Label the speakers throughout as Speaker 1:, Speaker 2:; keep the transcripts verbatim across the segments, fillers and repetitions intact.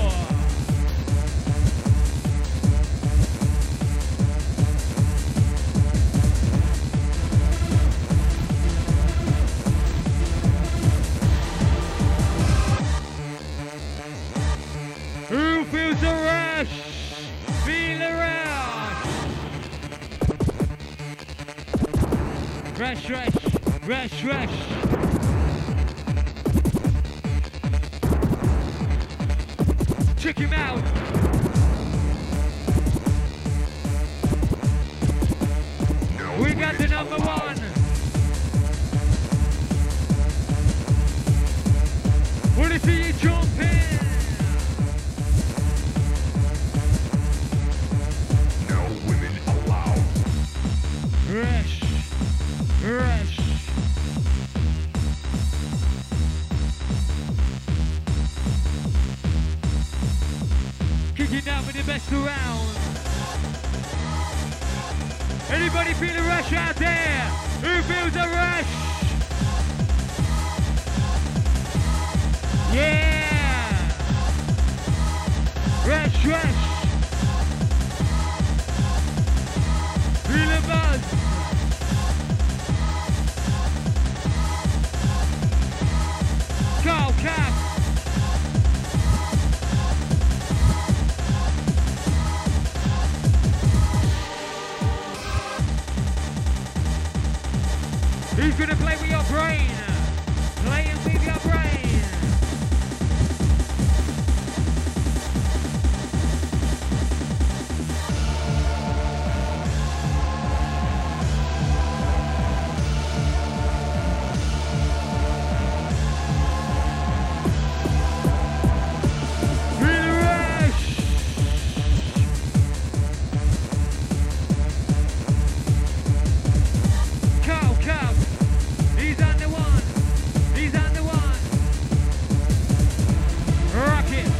Speaker 1: hardcore. Who feels the rush? Feel the rush. Rush, rush, rush, rush. Check him out. We got the number one. Wanna see you jumping?
Speaker 2: No women allowed.
Speaker 1: Rush, rush. Kicking out with the best around. Anybody feel a rush out there? Who feels a rush? Yeah! Rush, rush. Feel the buzz. Go, Cap. Who's gonna play with your brain? Playing with your brain. Feel the rush. Cow, cow. He's on the one. He's on the one. Rock it.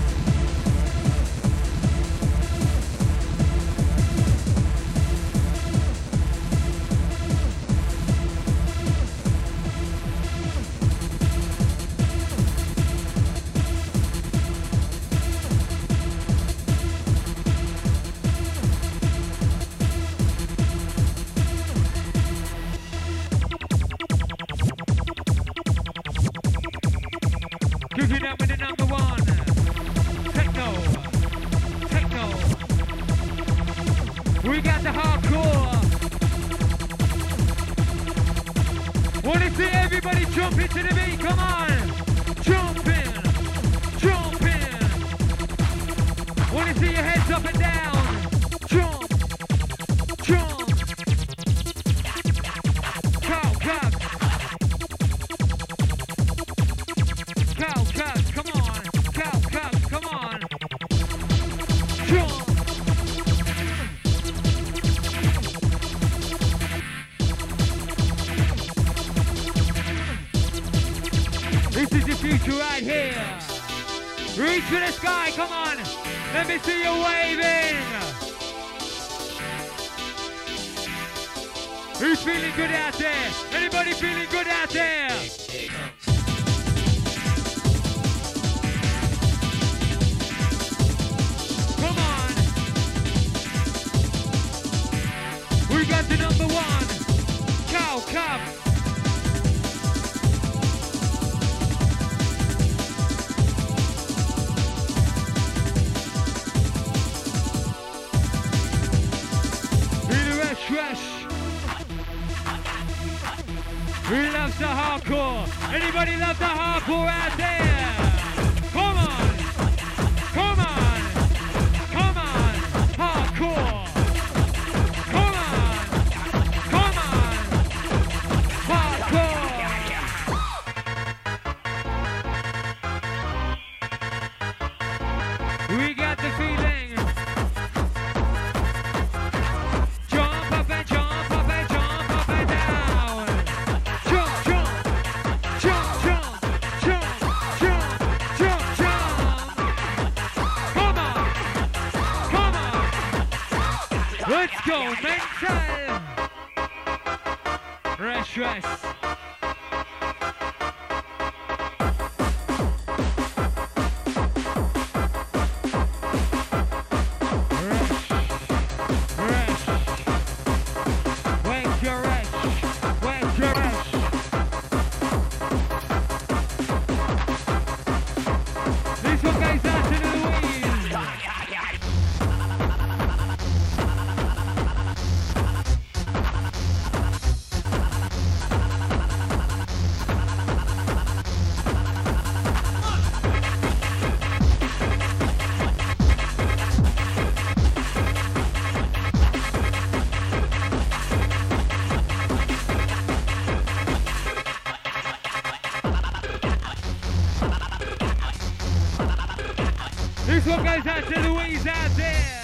Speaker 1: Cooking up with the number one. Techno. Techno. We got the hardcore. Wanna see everybody jump into the beat? Come on. Jump in. Jump in. Wanna see your heads up and down. Jump. Jump. Cow, cow. Cow, cow, come on. Cow, cow, come on. Jump. This is the future right here. Reach for the sky, come on. Let me see you waving. Who's feeling good out there? Anybody feeling good out there? Come on. We got the number one. Cow, cow. Rush, rush. Who loves the hardcore? Anybody love the hardcore out there? Come on! Come on! Come on! Hardcore! Come on! Come on! Hardcore! We got the feeling. Let's go, mental! Rush, rush. out to Louise. This one goes out to Louise out there.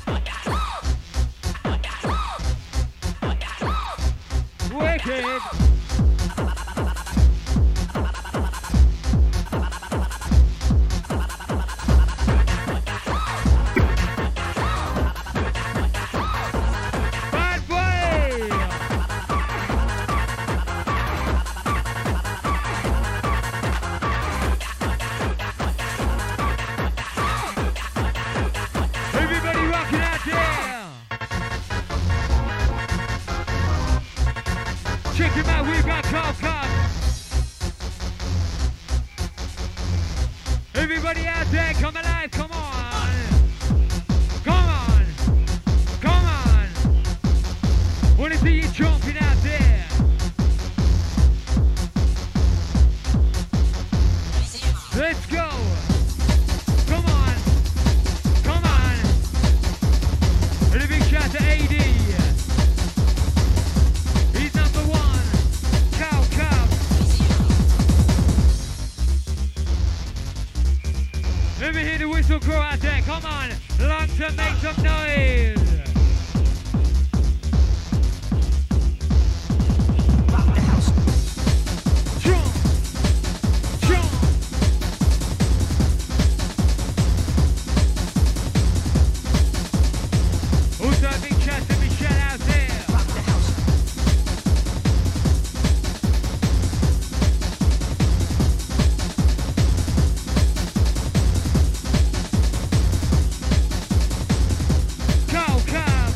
Speaker 1: Wicked. Bad boy. Everybody rocking out there. Check him out, we've got Carl Cox. Everybody out there, come alive, come on. Come on. Come on. Wanna see you jumping out there. Let's go. Come on. Come on. And a big shout to A D. He's number one. Cow, cow. Let me hear the whistle crew out there. Come on. Longton, make some noise. Jump. Jump. Also a big shout to Michelle out there. Cow, cow.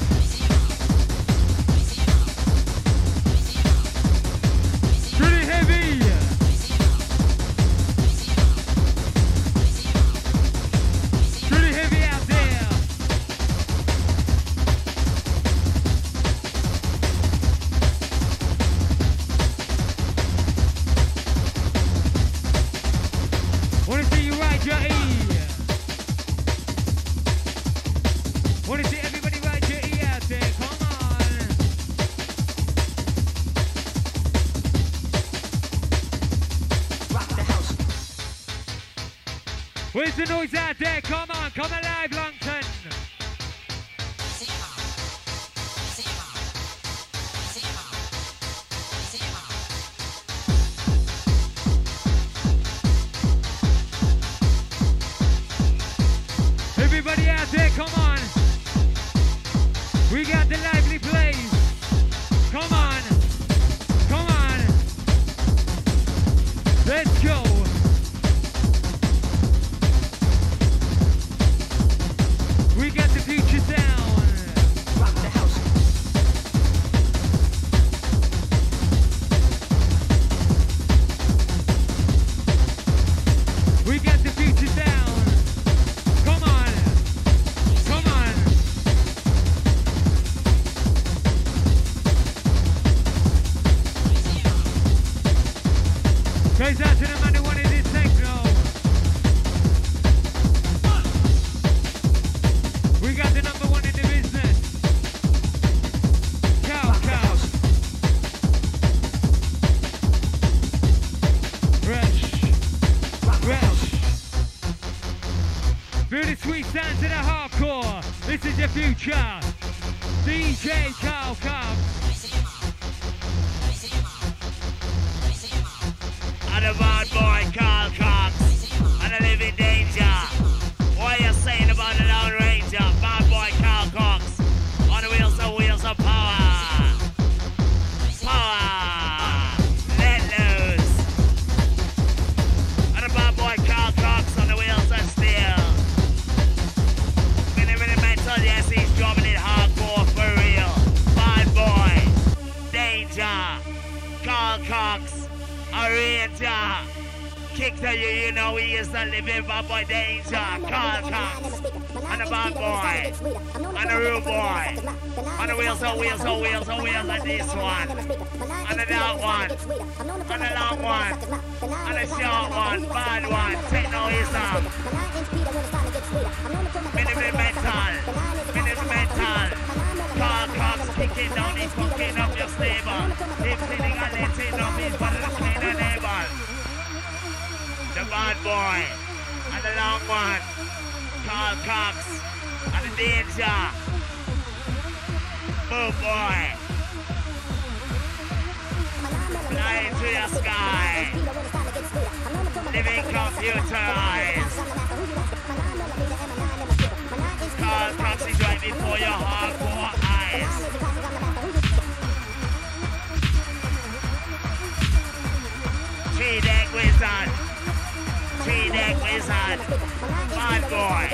Speaker 1: Pretty heavy. Pretty heavy out there. Wanna see you ride your E. Wanna see everybody ride your E out there. Come on. Where's the noise out there? Come on, come alive, Longton. Everybody out there, come on. We got the lively blaze. Come on. Come on. Let's go. We got the future sound.
Speaker 3: Rock the house.
Speaker 1: We got the future sound. Come on. Come on. Goes out to the man who wanted this techno. We got the number one in the business. Cow, cow. Rush. Rush. Feel the sweet sounds of the hardcore. This is your future. D J Carl Cox.
Speaker 4: And a bad boy, Carl Cox, and a living danger. What are you saying about the Lone Ranger? Bad boy, Carl Cox, on the wheels of wheels of power. Power, let loose. And a bad boy, Carl Cox, on the wheels of steel. Minute, minute, mental, yes, he's dropping it hardcore for real. Bad boy, danger, Carl Cox. A ranger, kick to you, you know he is the living bad boy danger. Carl Cox. And the bad boy. And the real boy. And the wheels, oh wheels, oh wheels, oh wheels, and this one. And the that one. And the long one. And the short one. Bad one. Technoism. Minimum mental. Minimum mental. Carl Cox kicking down, he's fucking up your stable. He's sitting and letting up his body to clean the neighbor. The bad boy. And the long one. Carl Cox. And the danger. Move boy. Flying to the sky. Living computerized. Carl Cox is right before your hardcore eyes. Three deck wizard. Three deck wizard. Bad boy.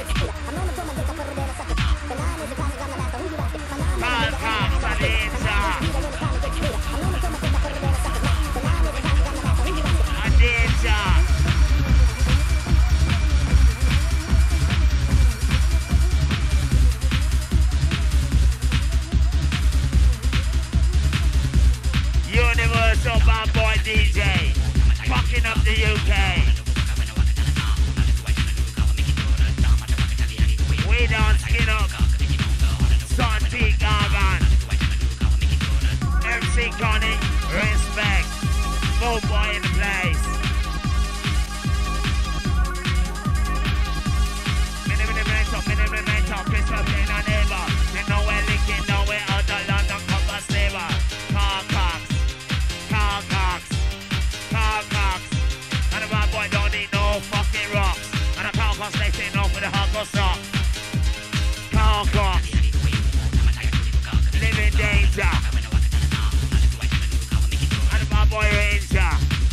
Speaker 4: Carl Cox and danger. And danger. Universal bad boy D J, fucking up the U K. We don't skin up. Santi Gargan. M C Connie, respect. Full boy in the place. Minimum mental, minimum mental, Christmas in our neighbor. You know we're linking, know we're out the London cover saver. Carl Cox. Carl Cox, Carl Cox, and the bad boy don't need no fucking rocks, and the Carl Cox they say no for the hardcore socks. Carl Cox, living danger, and the bad boy ranger.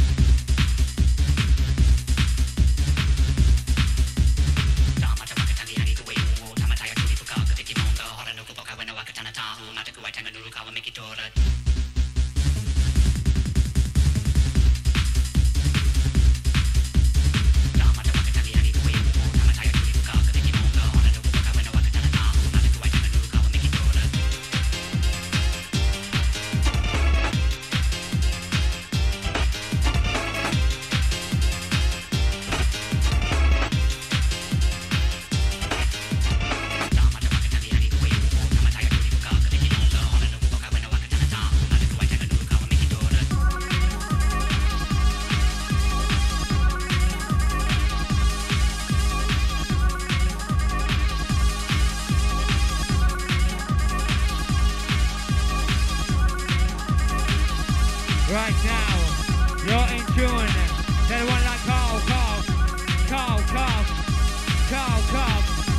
Speaker 4: Right now, you're in tune. That one like Carl Cox, Carl Cox, Carl Cox.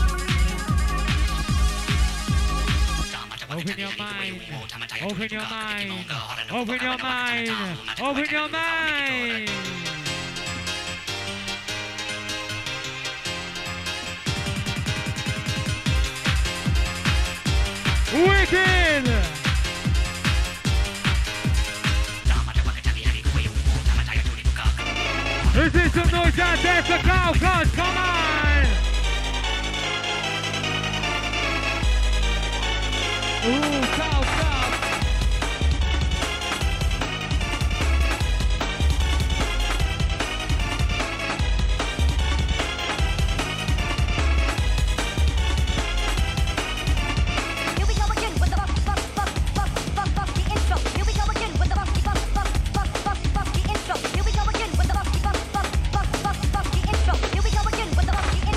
Speaker 4: Open your mind, open your mind, open your mind, open your mind. Wicked! This is some noise out there for Carl Cox, come on! Ooh, Carl Cox!
Speaker 3: Here we go again with the buff, buff, buff, buff, buff, buff, the intro. Here we go again with the buff, buff, buff, buff, buff, buff, the intro. Here we go again with the buff, buff, buff, buff, buff, buff, the intro. Here we go again with the buff, the intro.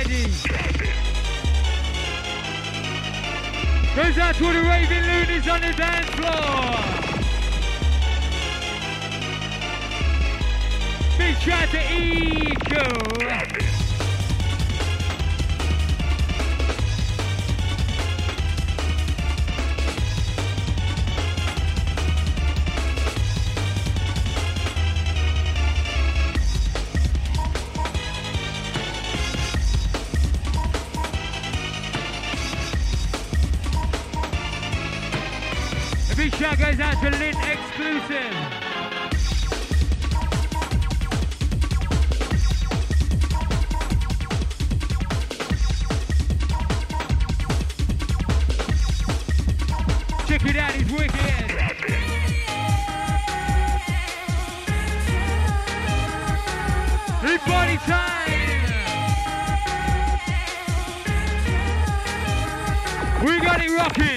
Speaker 1: ready. Goes out to all the raving loonies on the dance floor. Big shout to Eco. A big shout goes out to Lynn Exclusive. Check it out, he's wicked. It's party time. We got it rocking.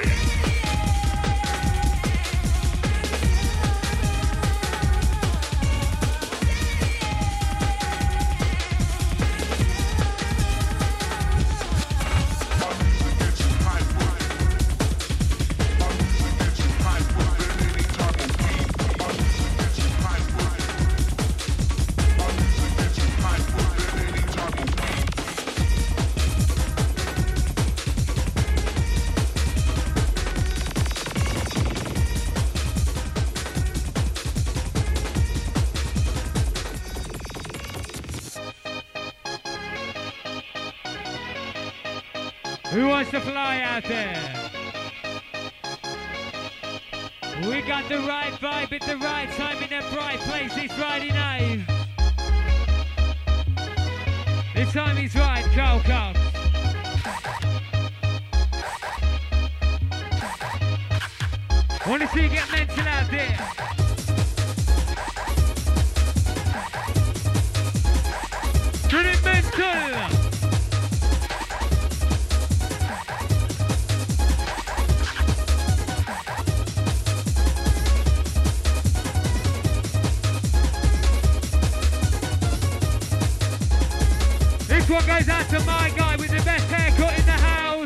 Speaker 1: Who wants to fly out there? We got the right vibe at the right time in a bright place this Friday night. The time is right, Carl Cox. Wanna see you get mental out there? Get it mental! This one goes out to my guy with the best haircut in the house.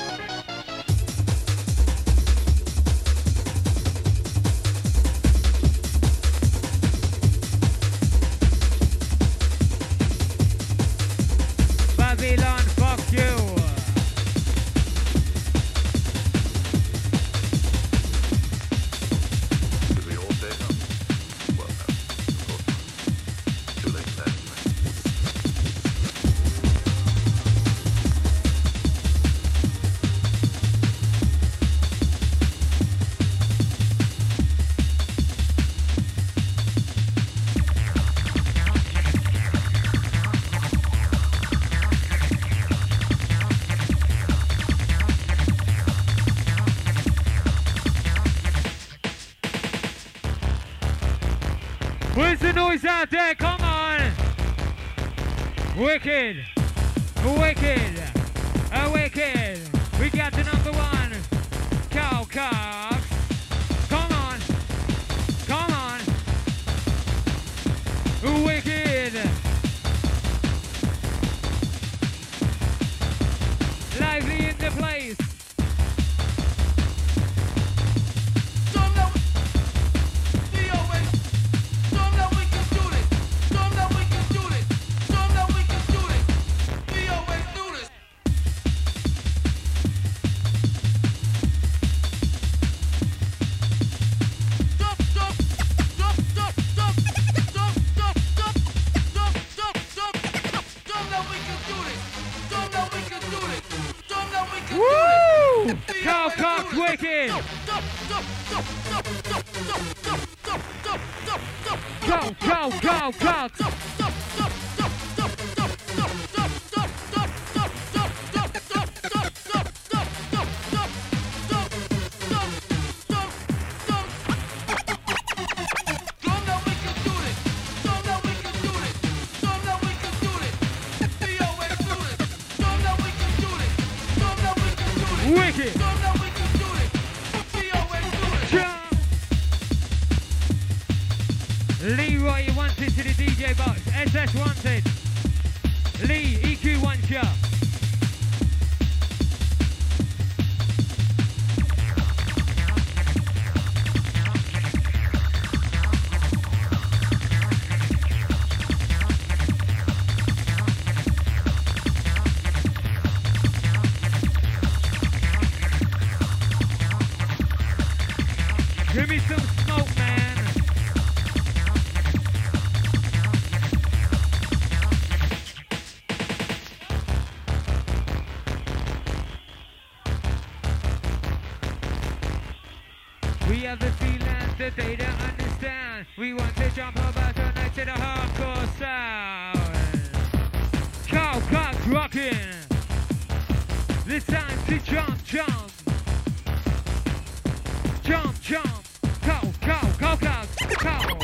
Speaker 1: Babylon, fuck you. Where's the noise out there? Come on! Wicked! Wicked! A wicked! We got the number one! Cow Cox! Come on! Come on! Wicked! Lively in the place! Carl Cox, wicked! Go, go, go, Cox! Wicked! Leroy, you wanted to the D J box. S S wanted. Lee, E Q wants ya. Give me some smoke, man. We have the feelings that they don't understand. We want to jump about tonight to the hardcore sound. Cow Cox rocking. This time to jump, jump. Jump, jump. Cow, cow, cow, cow, cow.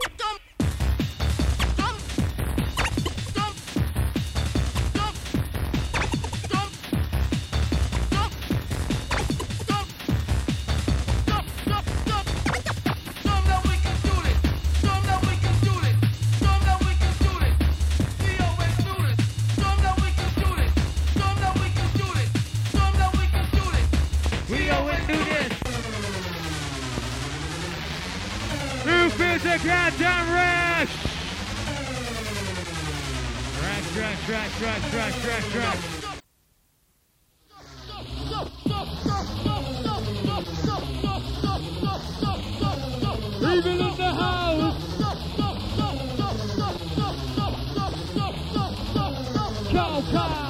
Speaker 1: Goddamn rush! Rush, rush, rush, rush, rush, rush, rush. Even in the house! Cow, cow!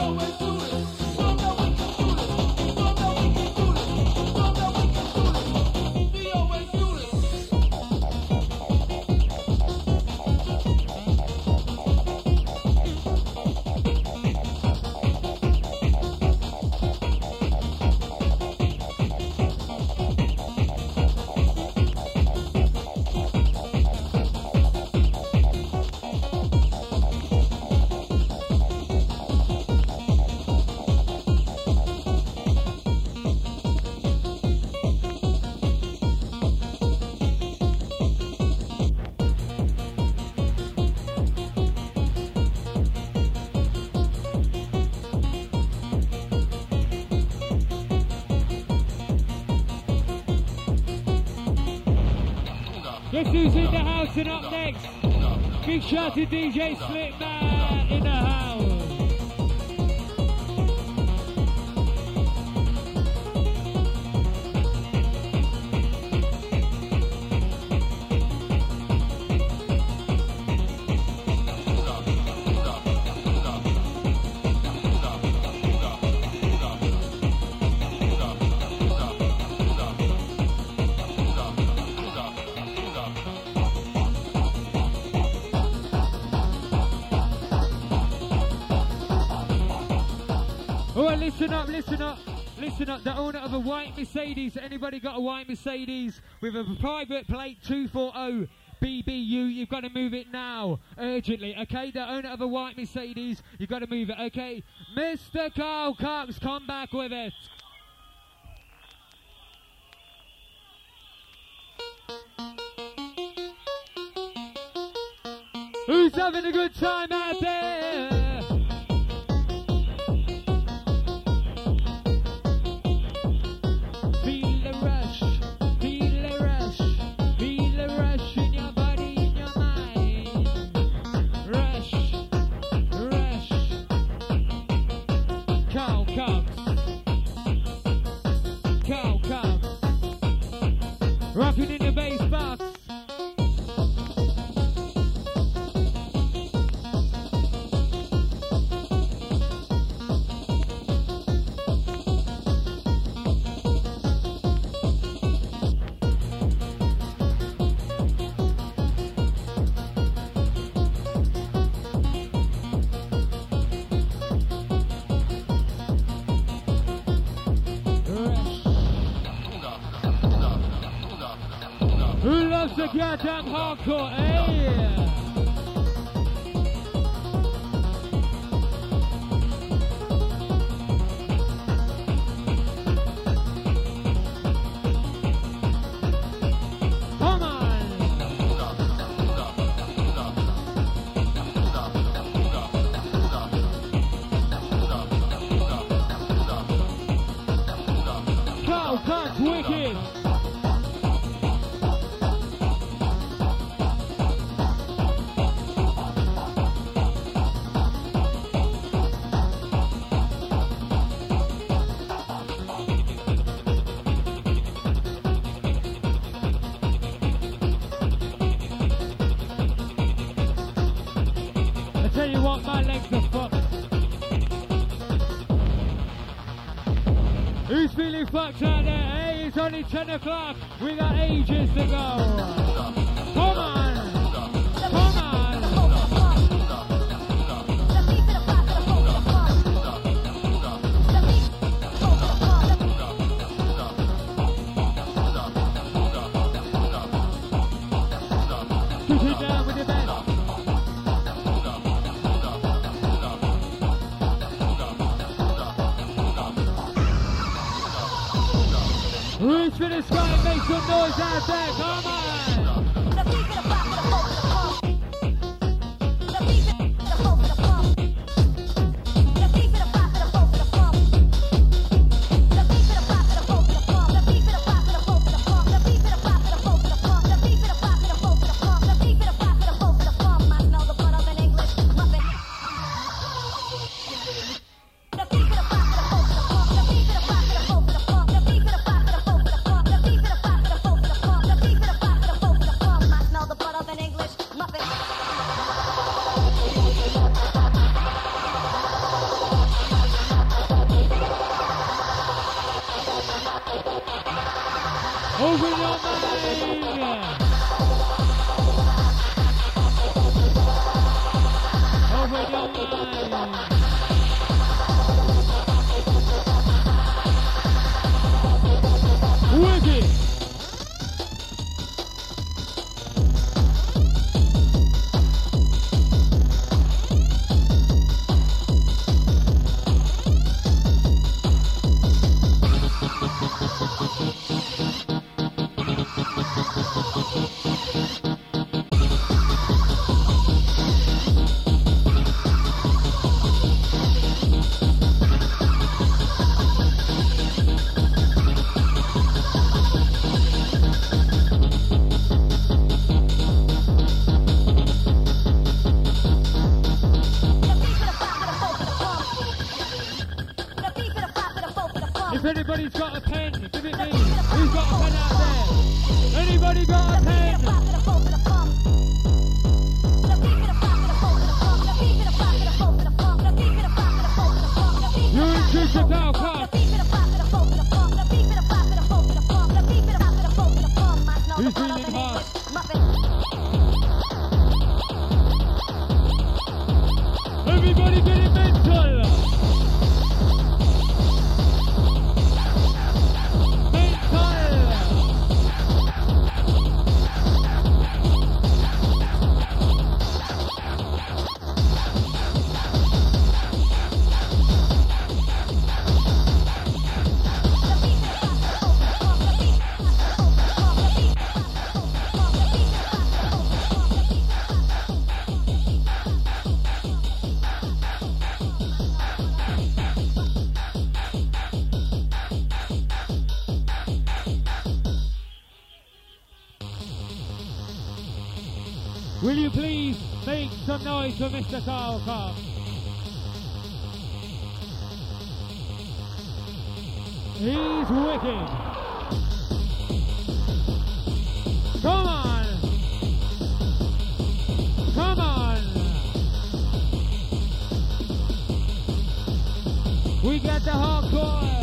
Speaker 1: Guess who's in the house and up next? Big shout to D J Slipman in the house. Alright, listen up, listen up, listen up. The owner of a white Mercedes. Anybody got a white Mercedes with a private plate two forty B B U? You've got to move it now, urgently, okay? The owner of a white Mercedes, you've got to move it, okay? Mister Carl Cox, come back with it. Who's having a good time out there? Rocking in the bass box. Who loves the goddamn hardcore, eh? Come on! Carl Cox, wicked! Tell you what, my legs are fucked. Who's feeling fucked out there? Hey, it's only ten o'clock. We got ages to go. Come on. Come on. Push it down with the best. Reach for the sky and make some noise out there, come on! Open your mind. Open your mind. Wicked. If anybody's got a pen, give it me. Who's got a pen out there? Anybody got a pen? You're in truth to power, come. Who's feeling hard? Everybody getting mental. Will you please make some noise for Mister Carl Cox? He's wicked. Come on. Come on. We got the hardcore.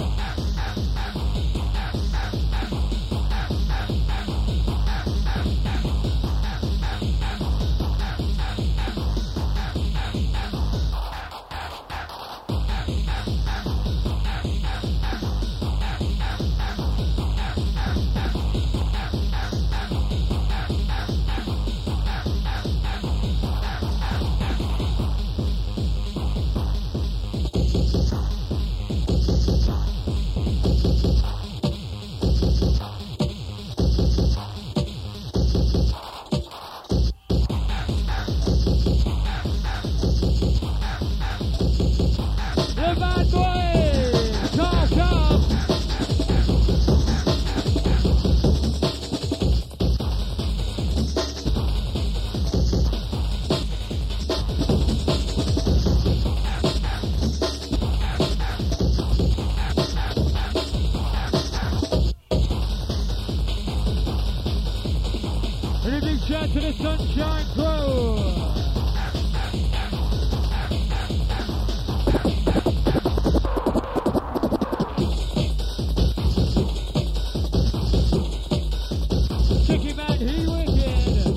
Speaker 1: To the Sunshine Crew. Chicky Man, he wicked.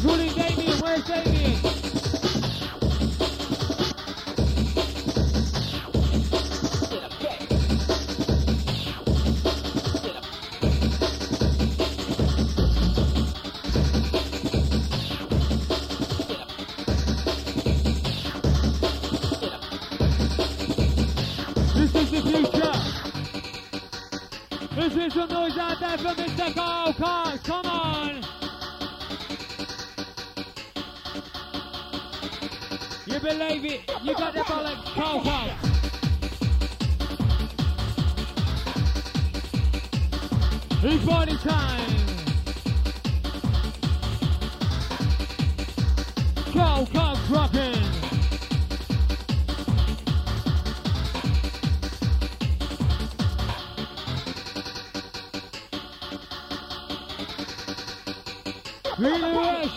Speaker 1: Who's calling Damien? Where's Damien? This is the future. This is some noise out there for Mister Carl Cox. Come on. You believe it. You got the bollocks, Carl Cox. It's party time. Carl Cox rocking. Really rush.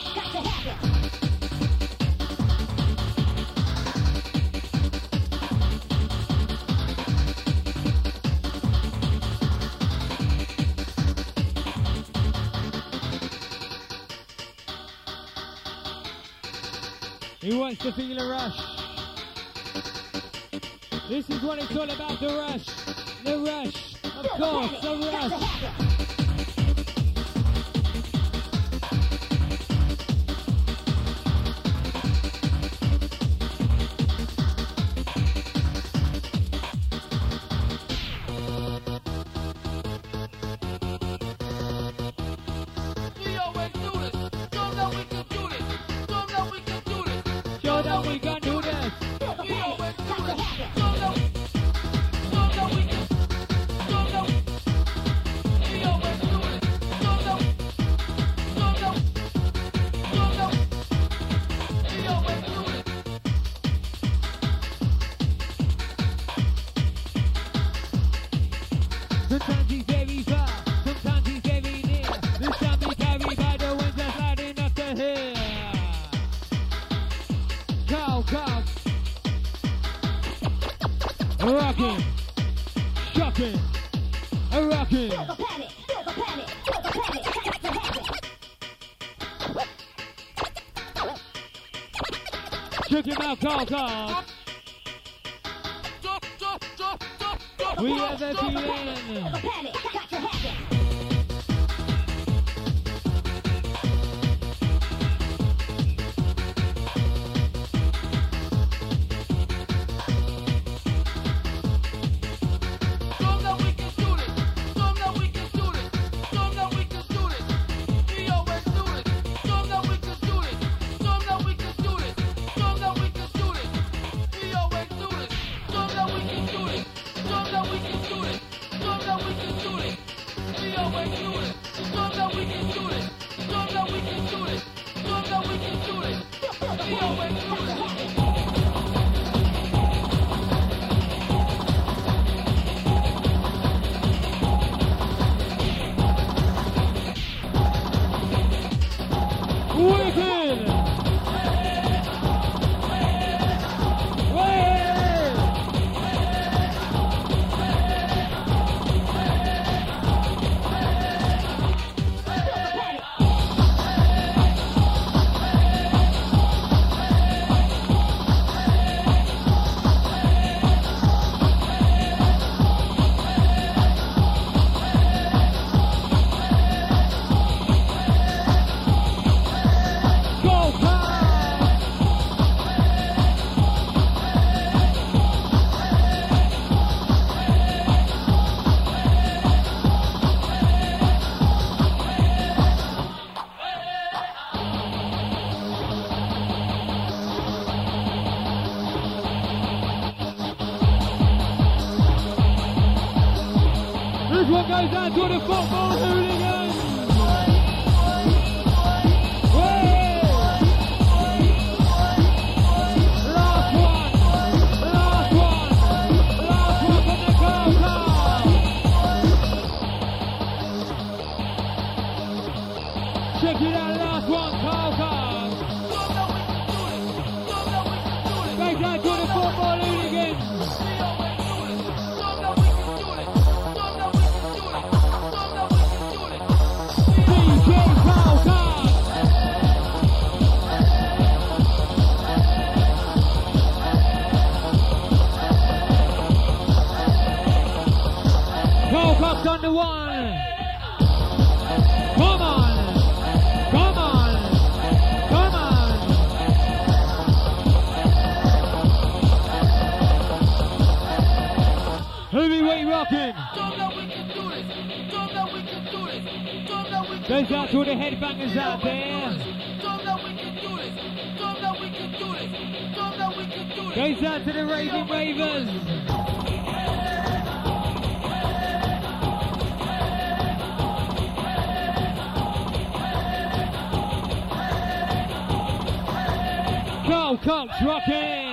Speaker 1: He wants to feel a rush. This is what it's all about, the rush. The rush, of course, the rush. Show that we can do this. Sometimes he's very far, sometimes he's very near. This time we carry by the winds that's lighting up the hill. Carl Cox. Rocking. Shocking. Rocking.
Speaker 3: Feel the panic, feel the panic, feel the panic, got to have it.
Speaker 1: Check him out, Carl Cox. We have the
Speaker 3: Feel the
Speaker 1: feeling.
Speaker 3: panic, got to have it.
Speaker 1: Wicked! This one goes out to the football hooligans. Way! Last one, last one, last one from the Carl Cox. Check it out, last one, Carl Cox. Goes out to the football hooligans. D J Carl Cox. out to all the headbangers out there. Goes out to the raving ravers. Carl Cox rocking.